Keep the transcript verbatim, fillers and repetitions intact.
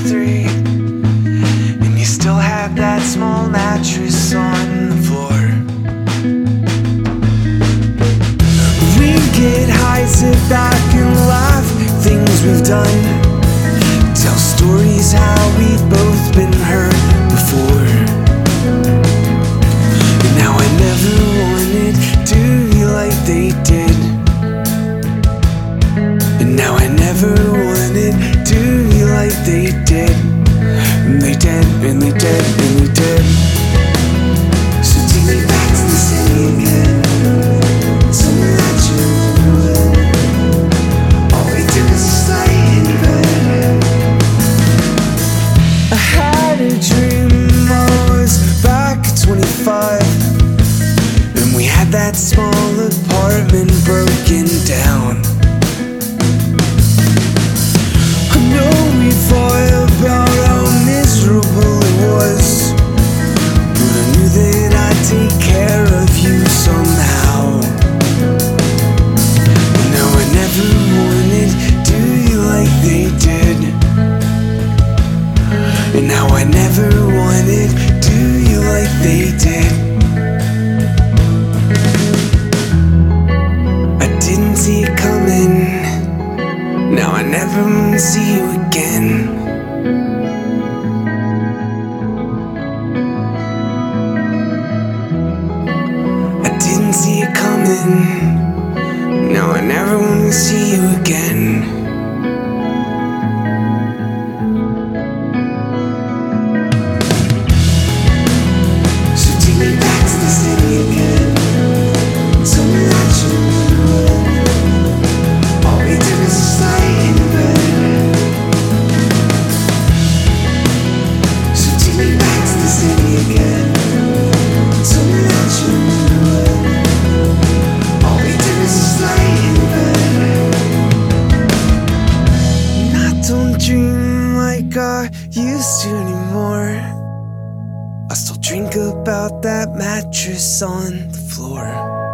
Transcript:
three, and you still have that small mattress on the floor. We get high, sit back and laugh, things we've done, tell stories how we've both been hurt before. And now I never wanted to you like they did, and now I never wanted to you like they did. And they did, and they did, and they did. So take me back to the city again, somewhere that you remember. All we did was just lie in bed. I had a dream I was back at twenty-five, and we had that small apartment broken down. I know we thought about how miserable it was, but I knew that I'd take care of you somehow. And now I never wanted to do you like they did, and now I never wanted to do you like they did. I didn't see it coming, now I never wanna see you again. I didn't see it coming, now I never wanna see you again. So take me back to the city again, somewhere that you remember. All we did was just lie in bed. So take me back to the city again, somewhere that you remember. All we did was just lie in bed. And I don't dream like I used to anymore. I still drink about that mattress on the floor.